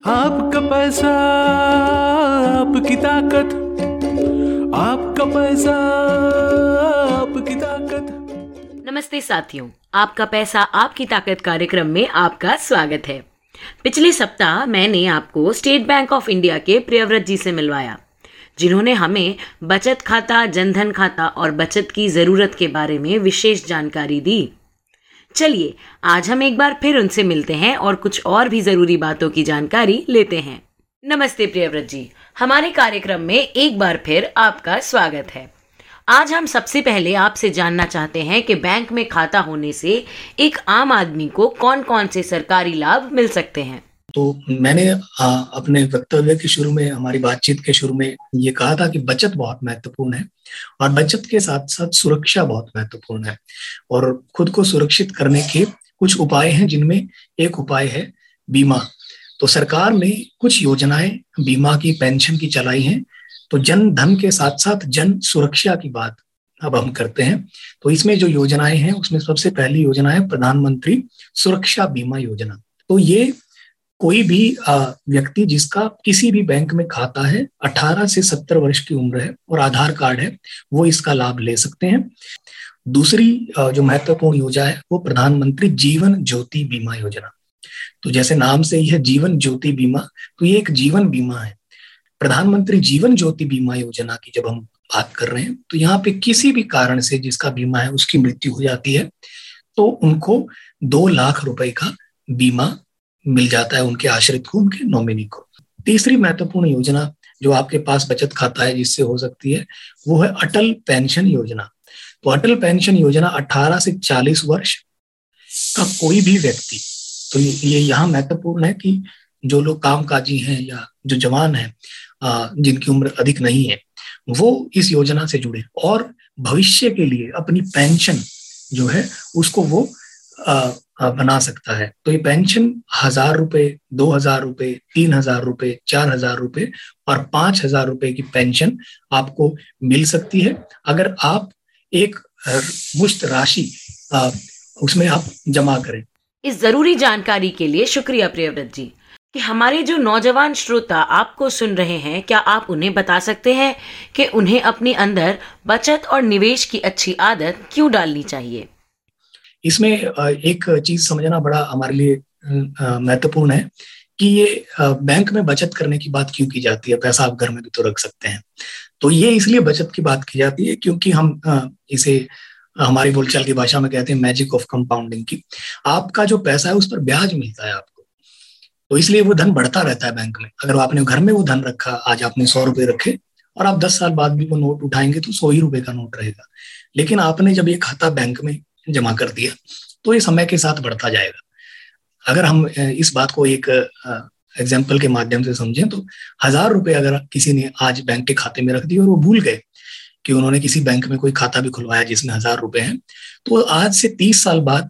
आपका पैसा आपकी ताकत, आपका पैसा आपकी ताकत। नमस्ते साथियों, आपका पैसा आपकी ताकत कार्यक्रम में आपका स्वागत है। पिछले सप्ताह मैंने आपको स्टेट बैंक ऑफ इंडिया के प्रियव्रत जी से मिलवाया, जिन्होंने हमें बचत खाता, जनधन खाता और बचत की जरूरत के बारे में विशेष जानकारी दी। चलिए आज हम एक बार फिर उनसे मिलते हैं और कुछ और भी जरूरी बातों की जानकारी लेते हैं। नमस्ते प्रियव्रत जी, हमारे कार्यक्रम में एक बार फिर आपका स्वागत है। आज हम सबसे पहले आपसे जानना चाहते हैं कि बैंक में खाता होने से एक आम आदमी को कौन कौन से सरकारी लाभ मिल सकते हैं। तो मैंने अपने वक्तव्य के शुरू में, हमारी बातचीत के शुरू में ये कहा था कि बचत बहुत महत्वपूर्ण है और बचत के साथ साथ सुरक्षा बहुत महत्वपूर्ण है और खुद को सुरक्षित करने के कुछ उपाय हैं, जिनमें एक उपाय है बीमा। तो सरकार ने कुछ योजनाएं बीमा की, पेंशन की चलाई हैं। तो जन धन के साथ साथ जन सुरक्षा की बात अब हम करते हैं। तो इसमें जो योजनाएं हैं उसमें सबसे पहली योजना है प्रधानमंत्री सुरक्षा बीमा योजना। तो ये कोई भी व्यक्ति जिसका किसी भी बैंक में खाता है, 18 से 70 वर्ष की उम्र है और आधार कार्ड है, वो इसका लाभ ले सकते हैं। दूसरी जो महत्वपूर्ण योजना है वो प्रधानमंत्री जीवन ज्योति बीमा योजना। तो जैसे नाम से ही है जीवन ज्योति बीमा, तो ये एक जीवन बीमा है। प्रधानमंत्री जीवन ज्योति बीमा योजना की जब हम बात कर रहे हैं तो यहाँ पे किसी भी कारण से जिसका बीमा है उसकी मृत्यु हो जाती है तो उनको 2 लाख रुपए का बीमा मिल जाता है, उनके आश्रित को, उनके नॉमिनी को। तीसरी महत्वपूर्ण योजना जो आपके पास बचत खाता है जिससे हो सकती है वो है अटल पेंशन योजना। तो अटल पेंशन योजना 18 से 40 वर्ष का कोई भी व्यक्ति, तो ये यहाँ महत्वपूर्ण है कि जो लोग कामकाजी हैं या जो जवान हैं जिनकी उम्र अधिक नहीं है, वो इस योजना से जुड़े और भविष्य के लिए अपनी पेंशन जो है उसको वो बना सकता है। तो ये पेंशन 1000 रुपए, 2000 रुपए, 3000 रुपए, 4000 रुपए और 5000 रुपए की पेंशन आपको मिल सकती है अगर आप एक मुश्त राशि उसमें आप जमा करें। इस जरूरी जानकारी के लिए शुक्रिया प्रियव्रत जी। कि हमारे जो नौजवान श्रोता आपको सुन रहे हैं, क्या आप उन्हें बता सकते हैं कि उन्हें अपने अंदर बचत और निवेश की अच्छी आदत क्यों डालनी चाहिए? इसमें एक चीज समझना बड़ा हमारे लिए महत्वपूर्ण है कि ये बैंक में बचत करने की बात क्यों की जाती है। पैसा आप घर में भी तो रख सकते हैं। तो ये इसलिए बचत की बात की जाती है क्योंकि हम इसे हमारी बोलचाल की भाषा में कहते हैं मैजिक ऑफ कंपाउंडिंग की। आपका जो पैसा है उस पर ब्याज मिलता है आपको, तो इसलिए वो धन बढ़ता रहता है बैंक में। अगर आपने घर में वो धन रखा, आज आपने 100 रुपए रखे और आप 10 साल बाद भी वो नोट उठाएंगे तो 100 ही रुपए का नोट रहेगा। लेकिन आपने जब ये खाता बैंक में जमा कर दिया तो ये समय के साथ बढ़ता जाएगा। अगर हम इस बात को एक एग्जाम्पल के माध्यम से समझें तो 1000 रुपए अगर किसी ने आज बैंक के खाते में रख दिए और वो भूल गए कि उन्होंने किसी बैंक में कोई खाता भी खुलवाया जिसमें 1000 रुपए हैं, तो आज से 30 साल बाद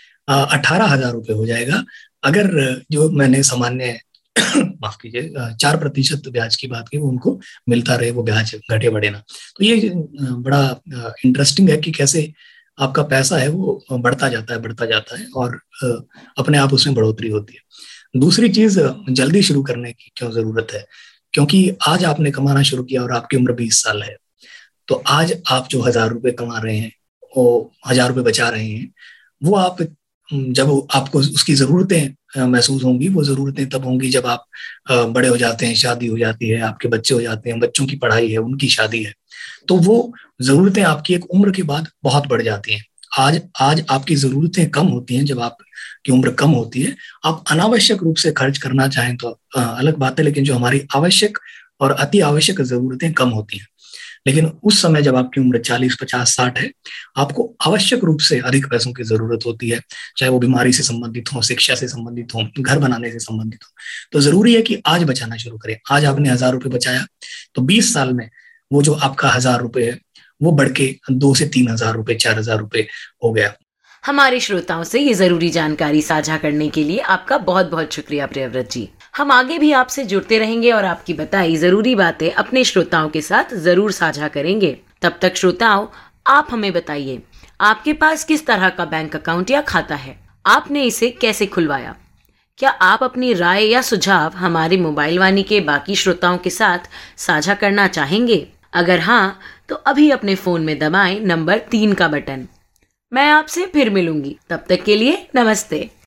18,000 रुपए हो जाएगा। अगर जो मैंने सामान्य माफ कीजिए 4% ब्याज की बात की, उनको मिलता रहे वो ब्याज घटे बढ़े ना। तो ये बड़ा इंटरेस्टिंग है कि कैसे आपका पैसा है वो बढ़ता जाता है और अपने आप उसमें बढ़ोतरी होती है। दूसरी चीज, जल्दी शुरू करने की क्यों जरूरत है? क्योंकि आज आपने कमाना शुरू किया और आपकी उम्र 20 साल है, तो आज आप जो 1000 रुपए कमा रहे हैं, वो 1000 रुपए बचा रहे हैं, वो आप जब आपको उसकी जरूरतें महसूस होंगी, वो जरूरतें तब होंगी जब आप बड़े हो जाते हैं, शादी हो जाती है, आपके बच्चे हो जाते हैं, बच्चों की पढ़ाई है, उनकी शादी है, तो वो जरूरतें आपकी एक उम्र के बाद बहुत बढ़ जाती हैं। आज आपकी जरूरतें कम होती हैं, जब आपकी उम्र कम होती है। आप अनावश्यक रूप से खर्च करना चाहें तो अलग बात है, लेकिन जो हमारी आवश्यक और अति आवश्यक जरूरतें कम होती हैं। लेकिन उस समय जब आपकी उम्र 40, 50, 60 है, आपको आवश्यक रूप से अधिक पैसों की जरूरत होती है, चाहे वो बीमारी से संबंधित हो, शिक्षा से संबंधित हो, घर बनाने से संबंधित हो। तो जरूरी है कि आज बचाना शुरू करें। आज आपने 1000 रुपए बचाया तो 20 साल में वो जो आपका 1000 रुपए है वो बढ़ के 2 से 3000 रुपए, 4000 रुपए हो गया। हमारे श्रोताओं से ये जरूरी जानकारी साझा करने के लिए आपका बहुत बहुत शुक्रिया प्रियव्रत जी। हम आगे भी आपसे जुड़ते रहेंगे और आपकी बताई जरूरी बातें अपने श्रोताओं के साथ जरूर साझा करेंगे। तब तक श्रोताओं, आप हमें बताइए, आपके पास किस तरह का बैंक अकाउंट या खाता है? आपने इसे कैसे खुलवाया? क्या आप अपनी राय या सुझाव हमारी मोबाइल वाणी के बाकी श्रोताओं के साथ साझा करना चाहेंगे? अगर हाँ, तो अभी अपने फोन में दबाएं नंबर 3 का बटन। मैं आपसे फिर मिलूंगी, तब तक के लिए नमस्ते।